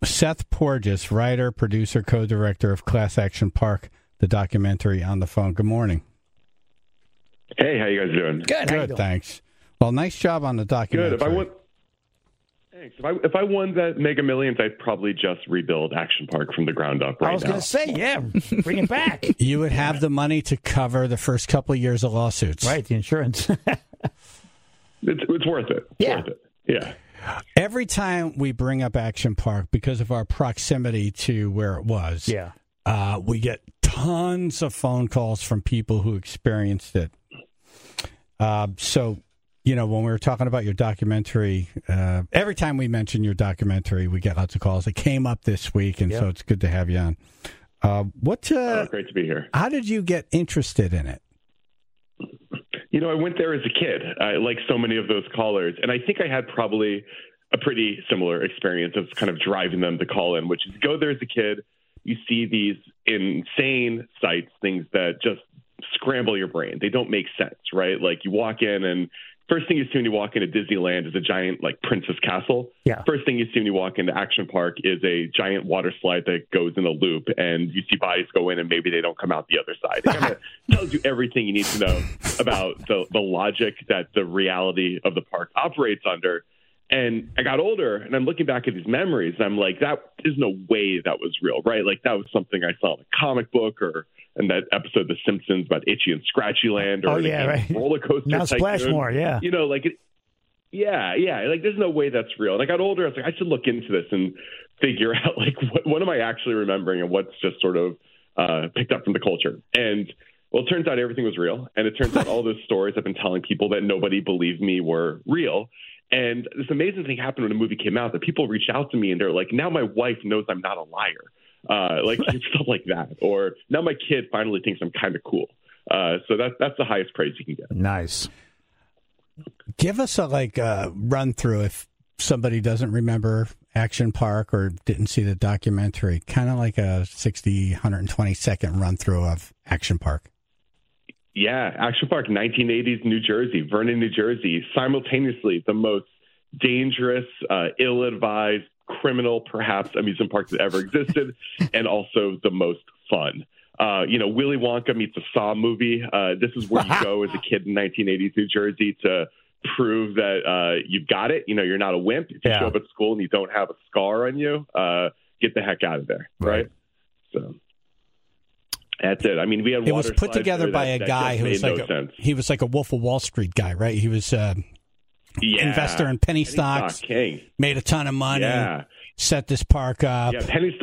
Seth Porges, writer, producer, co-director of Class Action Park, the documentary, on the phone. Good morning. Hey, how you guys doing? Good, thanks. Well, nice job on the documentary. Good. Thanks. If I won that Mega Millions, I'd probably just rebuild Action Park from the ground up right now. I was going to say, yeah, bring it back. You would have the money to cover the first couple of years of lawsuits. Right, the insurance. It's worth it. Worth it. Yeah. Every time we bring up Action Park, because of our proximity to where it was, we get tons of phone calls from people who experienced it. So, you know, when we were talking about your documentary, every time we mention your documentary, we get lots of calls. It came up this week, and so it's good to have you on. Great to be here. How did you get interested in it? You know, I went there as a kid, like so many of those callers, and I think I had probably a pretty similar experience of kind of driving them to call in, which is go there as a kid, you see these insane sites, things that just scramble your brain. They don't make sense, right? Like you walk in and first thing you see when you walk into Disneyland is a giant like Princess Castle. Yeah. First thing you see when you walk into Action Park is a giant water slide that goes in a loop, and you see bodies go in and maybe they don't come out the other side. It kind of tells you everything you need to know about the logic that the reality of the park operates under. And I got older, and I'm looking back at these memories, and I'm like, there's no way that was real, right? Like that was something I saw in a comic book or in that episode of The Simpsons about Itchy and Scratchy Land or Roller Coaster Now Tycoon. Splashmore, You know, like, like there's no way that's real. And I got older, I was like, I should look into this and figure out, like, what am I actually remembering and what's just sort of picked up from the culture. And, well, it turns out everything was real. And it turns out all those stories I've been telling people that nobody believed me were real. And this amazing thing happened when the movie came out that people reached out to me and they're like, now my wife knows I'm not a liar. Like stuff like that. Or now my kid finally thinks I'm kind of cool. So that's the highest praise you can get. Nice. Give us a run through if somebody doesn't remember Action Park or didn't see the documentary, kind of like a 60, 120 second run through of Action Park. Yeah, Action Park, 1980s New Jersey, Vernon, New Jersey, simultaneously the most dangerous, ill-advised, criminal, perhaps, amusement park that ever existed, and also the most fun. Willy Wonka meets a Saw movie. This is where you go as a kid in 1980s New Jersey to prove that you've got it. You know, you're not a wimp. If you show up at school and you don't have a scar on you, get the heck out of there, right? So that's it. I mean, we had it was put together by a guy who was he was like a Wolf of Wall Street guy, right? He was investor in penny stocks, king. Made a ton of money, set this park up. Penny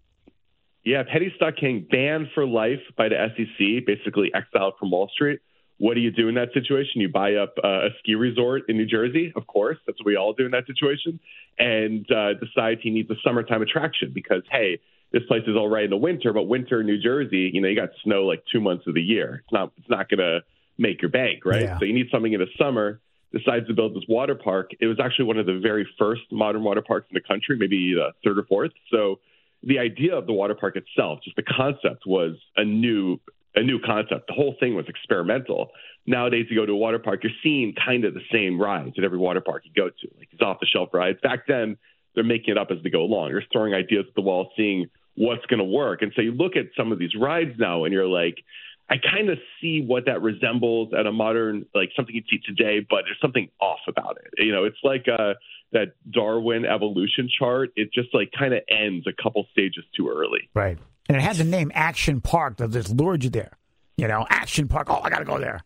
stock king, banned for life by the SEC, basically exiled from Wall Street. What do you do in that situation? You buy up a ski resort in New Jersey, of course. That's what we all do in that situation. And decide he needs a summertime attraction because, hey, this place is all right in the winter, but winter in New Jersey, you know, you got snow like 2 months of the year. It's not going to make your bank, right? Yeah. So you need something in the summer. Decides to build this water park. It was actually one of the very first modern water parks in the country, maybe the third or fourth. So the idea of the water park itself, just the concept, was a new concept. The whole thing was experimental. Nowadays, you go to a water park, you're seeing kind of the same rides at every water park you go to, like these off-the-shelf rides. Back then, they're making it up as they go along. You're throwing ideas at the wall, seeing what's going to work. And so you look at some of these rides now, and you're like, I kind of see what that resembles at a modern, like something you'd see today, but there's something off about it. You know, it's like that Darwin evolution chart. It just like kind of ends a couple stages too early. Right. And it had the name Action Park that just lured you there. You know, Action Park. Oh, I got to go there.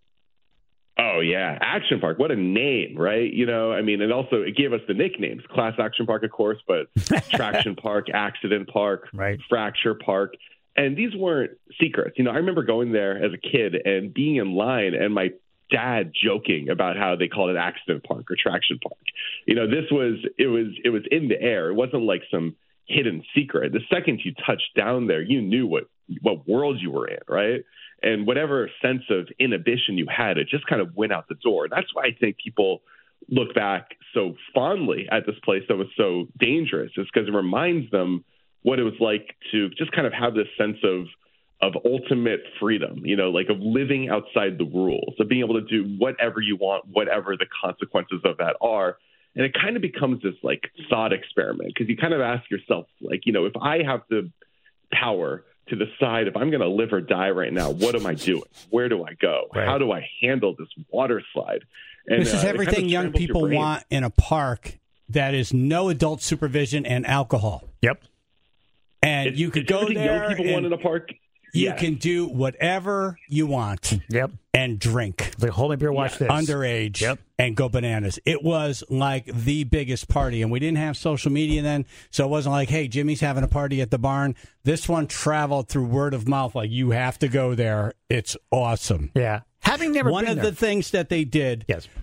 Oh, yeah. Action Park. What a name, right? You know, I mean, and also it gave us the nicknames. Class Action Park, of course, but Traction Park, Accident Park, right. Fracture Park. And these weren't secrets. You know, I remember going there as a kid and being in line and my dad joking about how they called it Accident Park or Traction Park. You know, it was in the air. It wasn't like some hidden secret. The second you touched down there, you knew what world you were in, right? And whatever sense of inhibition you had, it just kind of went out the door. That's why I think people look back so fondly at this place that was so dangerous, is because it reminds them what it was like to just kind of have this sense of ultimate freedom, you know, like of living outside the rules, of being able to do whatever you want, whatever the consequences of that are. And it kind of becomes this like thought experiment because you kind of ask yourself, like, you know, if I have the power to decide if I'm going to live or die right now, what am I doing? Where do I go? Right. How do I handle this water slide? And, this is everything kind of young people want in a park that is no adult supervision and alcohol. Yep. And you could go there. Young people want in a park. You can do whatever you want. Yep. And drink. Like, hold up your watch this. Underage. Yep. And go bananas. It was like the biggest party. And we didn't have social media then, so it wasn't like, hey, Jimmy's having a party at the barn. This one traveled through word of mouth. Like, you have to go there. It's awesome. Yeah. Having never one been of there. the things that they did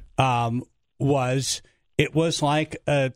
was it was like a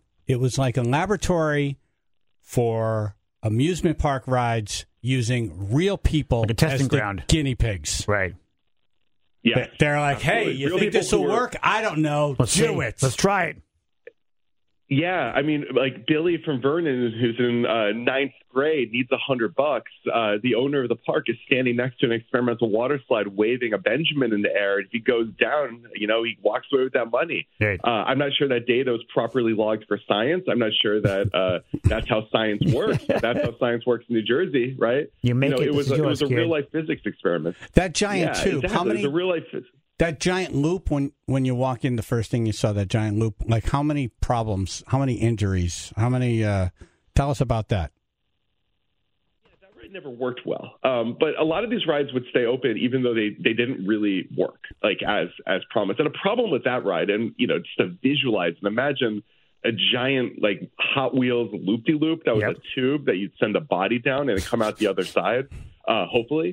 laboratory for amusement park rides using real people like a testing as the ground. Guinea pigs. Right. Yeah. They're like, hey, you think this will work? I don't know. Let's do it. Let's try it. Yeah, I mean, like Billy from Vernon, who's in ninth grade, needs $100. The owner of the park is standing next to an experimental water slide, waving a Benjamin in the air. If he goes down, you know, he walks away with that money. Right. I'm not sure that data was properly logged for science. I'm not sure that that's how science works. That's how science works in New Jersey, right? It was a real life physics experiment. That giant tube. Exactly. How many? It was a real life physics. That giant loop, when you walk in, the first thing you saw, that giant loop, like how many problems, how many injuries, how many, tell us about that. Yeah, that ride never worked well. But a lot of these rides would stay open even though they didn't really work, like as promised. And a problem with that ride, and, you know, just to visualize and imagine a giant, like, Hot Wheels loop-de-loop that was a tube that you'd send a body down and it'd come out the other side, hopefully.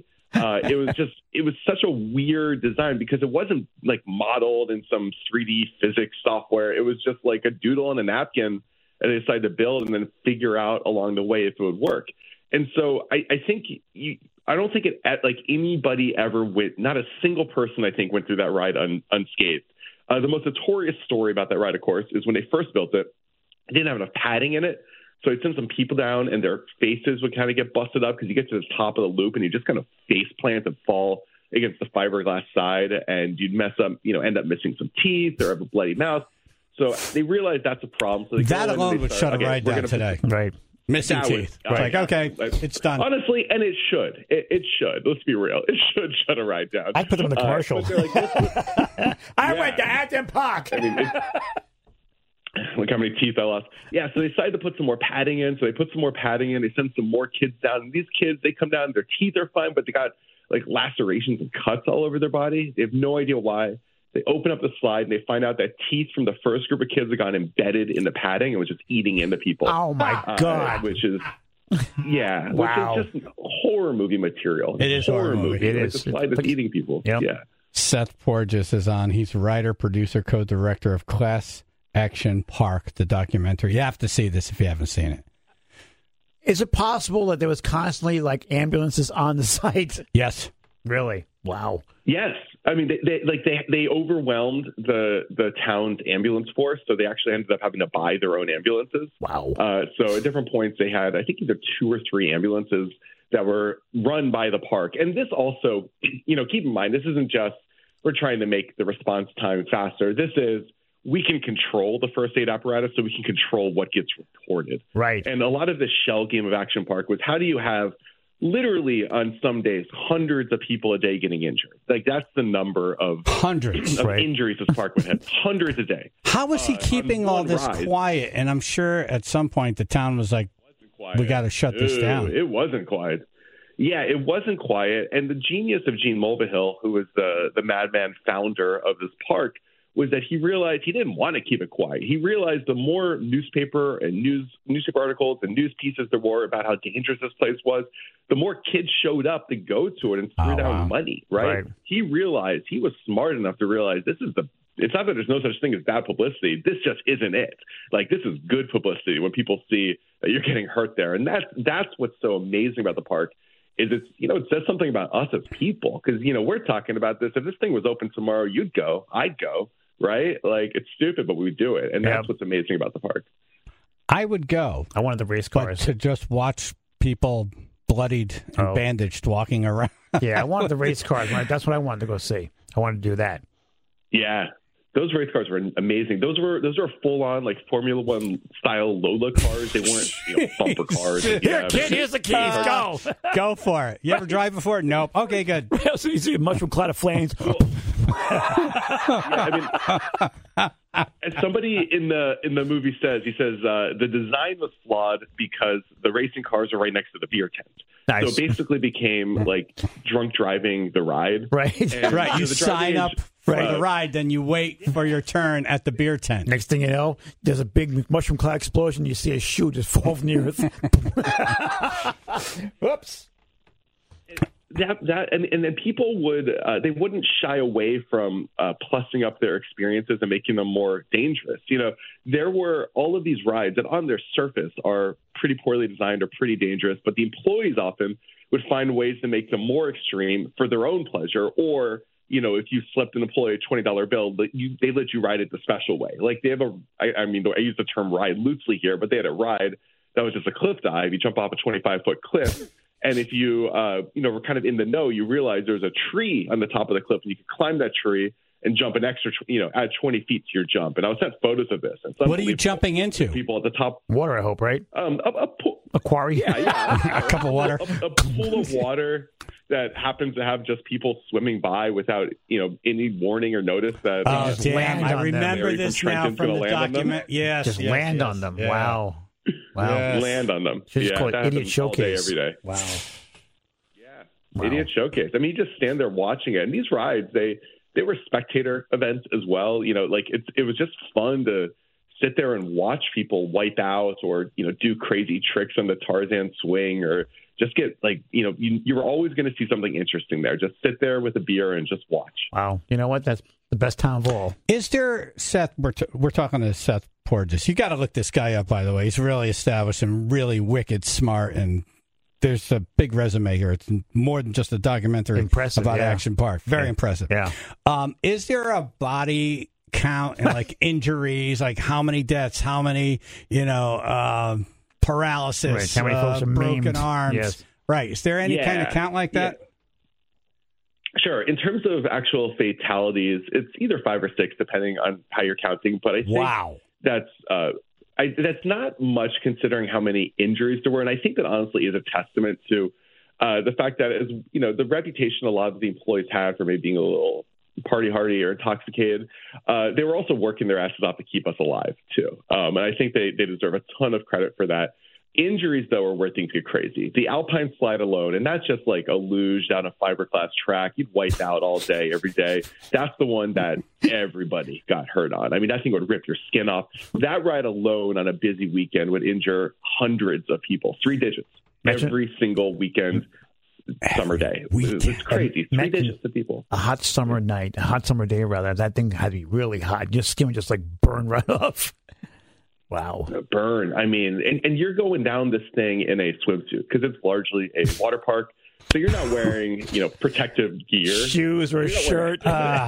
It was such a weird design because it wasn't like modeled in some 3D physics software. It was just like a doodle on a napkin that they decided to build and then figure out along the way if it would work. And so I don't think anybody ever went, not a single person, I think, went through that ride unscathed. The most notorious story about that ride, of course, is when they first built it, it didn't have enough padding in it. So I'd send some people down and their faces would kind of get busted up because you get to the top of the loop and you just kind of face plant and fall against the fiberglass side and you'd mess up, you know, end up missing some teeth or have a bloody mouth. So they realized that's a problem. So that alone would shut a ride down today. Right. Missing teeth. Like, okay, it's done. Honestly, and it should. It should. Let's be real. It should shut a ride down. I put them in the commercial. I went to Acton Park. I mean, look how many teeth I lost. Yeah, so they decided to put some more padding in. So they put some more padding in. They send some more kids down. And these kids, they come down, their teeth are fine, but they got like lacerations and cuts all over their body. They have no idea why. They open up the slide and they find out that teeth from the first group of kids had gone embedded in the padding and was just eating into people. Oh, my God. Which is, yeah. Wow. Which is just horror movie material. It is horror movie. It like is. The slide is eating people. Yep. Yeah. Seth Porges is on. He's writer, producer, co-director of Class Action Park, the documentary. You have to see this if you haven't seen it. Is it possible that there was constantly like ambulances on the site? Yes. Really? Wow. Yes. I mean, they overwhelmed the town's ambulance force, so they actually ended up having to buy their own ambulances. Wow. So at different points, they had, I think, either 2 or 3 ambulances that were run by the park. And this also, you know, keep in mind, this isn't just we're trying to make the response time faster. This is we can control the first aid apparatus, so we can control what gets reported. Right. And a lot of the shell game of Action Park was how do you have literally on some days hundreds of people a day getting injured. Like that's the number of hundreds of injuries this park would have. Hundreds a day. How was he keeping all this quiet? And I'm sure at some point the town was like, we got to shut this down. It wasn't quiet. Yeah, it wasn't quiet. And the genius of Gene Mulvihill, who was the madman founder of this park, was that he realized he didn't want to keep it quiet. He realized the more newspaper articles and news pieces there were about how dangerous this place was, the more kids showed up to go to it and threw down money, right? He realized, he was smart enough to realize it's not that there's no such thing as bad publicity. This just isn't it. Like, this is good publicity when people see that you're getting hurt there. And that's what's so amazing about the park is it says something about us as people. Because, we're talking about this. If this thing was open tomorrow, you'd go. I'd go. Right? Like, it's stupid, but we do it. And that's what's amazing about the park. I would go. I wanted the race cars. But to just watch people bloodied and bandaged walking around. Yeah, I wanted the race cars. That's what I wanted to go see. I wanted to do that. Yeah. those race cars were amazing. Those are full on like Formula One style Lola cars. They weren't bumper cars. Here, kid, here's the keys. Go, go for it. You ever drive before? Nope. Okay, good. So you see a mushroom cloud of flames. As somebody in the movie says, the design was flawed because the racing cars are right next to the beer tent. Nice. So it basically became like drunk driving the ride. Right. And, right. You sign up for the ride, then you wait for your turn at the beer tent. Next thing you know, there's a big mushroom cloud explosion. You see a shoe just fall from the earth. Whoops. And then people they wouldn't shy away from plussing up their experiences and making them more dangerous. There were all of these rides that on their surface are pretty poorly designed or pretty dangerous, but the employees often would find ways to make them more extreme for their own pleasure. Or, if you slipped an employee a $20 bill, they let you ride it the special way. Like they have I use the term ride loosely here, but they had a ride that was just a cliff dive. You jump off a 25-foot cliff. And if you, were kind of in the know, you realize there's a tree on the top of the cliff, and you can climb that tree and jump an extra, add 20 feet to your jump. And I was sent photos of this. And what are you jumping into? People at the top. Water, I hope, right? A quarry? Yeah. A cup of water. A pool of water that happens to have just people swimming by without, any warning or notice that. Oh, damn. I remember this now from the document. Yes. Just land on them. Yeah. Wow. Yes. Land on them. Just call it Idiot Showcase. Every day. Wow. Yeah. Wow. Idiot Showcase. I mean, you just stand there watching it. And these rides, they were spectator events as well. It was just fun to sit there and watch people wipe out or, do crazy tricks on the Tarzan swing or just get you were always going to see something interesting there. Just sit there with a beer and just watch. Wow. You know what? That's the best time of all. Is there, Seth, we're talking to Seth Porges. You got to look this guy up, by the way. He's really established and really wicked smart, and there's a big resume here. It's more than just a documentary about Action Park. Very impressive. Yeah. Is there a body count and injuries, like how many deaths, how many, paralysis, right. How many folks are broken maimed? arms? Yes. Right. Is there any kind of count like that? Yeah. Sure. In terms of actual fatalities, it's either 5 or 6, depending on how you're counting. But I think that's not much considering how many injuries there were. And I think that honestly is a testament to the fact that, as the reputation a lot of the employees had for maybe being a little party hardy or intoxicated, they were also working their asses off to keep us alive, too. And I think they deserve a ton of credit for that. Injuries, though, are where things get crazy. The Alpine slide alone, and that's just like a luge down a fiberglass track. You'd wipe out all day, every day. That's the one that everybody got hurt on. I mean, that thing would rip your skin off. That ride alone on a busy weekend would injure hundreds of people, 3 digits, every single weekend, summer day. It's crazy. 3 digits of people. A hot summer night, a hot summer day, rather. That thing had to be really hot. Your skin would just burn right off. Wow. Burn. I mean, and you're going down this thing in a swimsuit because it's largely a water park. So you're not wearing, protective gear. Shoes or a shirt.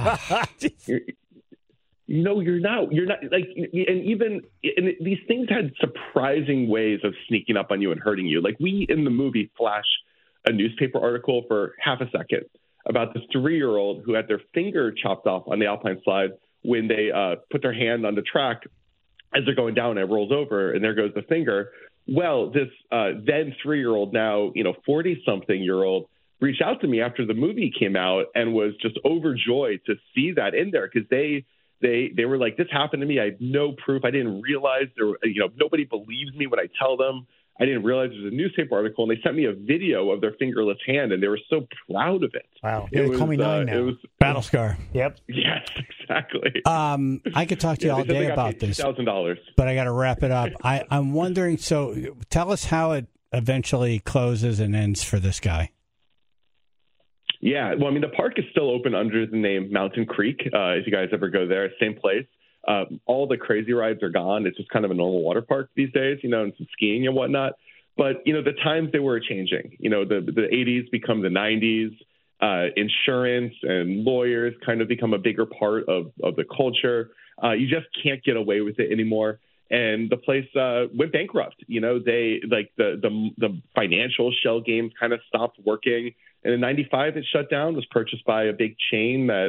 You're not and these things had surprising ways of sneaking up on you and hurting you. Like we in the movie flash a newspaper article for half a second about this 3-year-old who had their finger chopped off on the Alpine slide when they put their hand on the track as they're going down, and it rolls over, and there goes the finger. Well, this then 3-year-old, now 40-something-year-old, reached out to me after the movie came out and was just overjoyed to see that in there because they were like, this happened to me. I had no proof. I didn't realize there were, nobody believes me when I tell them. I didn't realize there was a newspaper article, and they sent me a video of their fingerless hand, and they were so proud of it. Wow. It was, call me 9 now. It was Battle Scar. Yep. Yes, exactly. I could talk to you all day about this. $1,000. But I got to wrap it up. I'm wondering, so tell us how it eventually closes and ends for this guy. Yeah. Well, I mean, the park is still open under the name Mountain Creek. If you guys ever go there, same place. All the crazy rides are gone. It's just kind of a normal water park these days, and some skiing and whatnot. But, the times they were changing. The 80s become the 90s. Insurance and lawyers kind of become a bigger part of the culture. You just can't get away with it anymore. And the place went bankrupt. They the financial shell game kind of stopped working. And in '95, it shut down, was purchased by a big chain that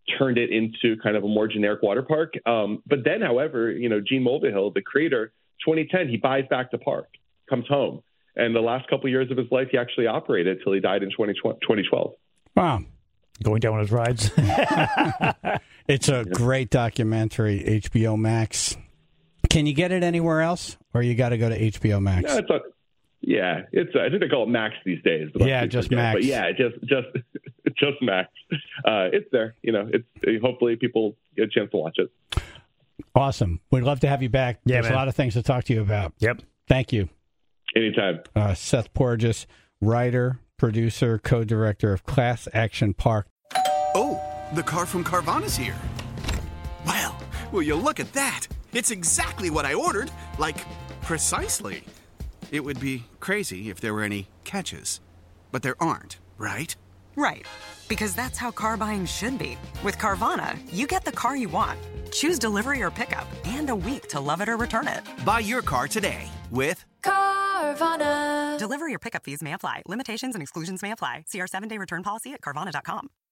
turned it into kind of a more generic water park. But then, however, Gene Mulvihill, the creator, 2010, he buys back the park, comes home. And the last couple of years of his life, he actually operated till he died in 2012. Wow. Going down on his rides. It's a great documentary, HBO Max. Can you get it anywhere else, or you got to go to HBO Max? No, it's I think they call it Max these days. Yeah, just Max. But yeah, just Max. It's there. It's hopefully people get a chance to watch it. Awesome. We'd love to have you back. Yeah, There's a lot of things to talk to you about. Yep. Thank you. Anytime. Seth Porges, writer, producer, co-director of Class Action Park. Oh, the car from Carvana's here. Wow, will you look at that? It's exactly what I ordered, like, precisely. It would be crazy if there were any catches, but there aren't, right? Right, because that's how car buying should be. With Carvana, you get the car you want. Choose delivery or pickup, and a week to love it or return it. Buy your car today with Carvana. Delivery or pickup fees may apply. Limitations and exclusions may apply. See our 7-day return policy at Carvana.com.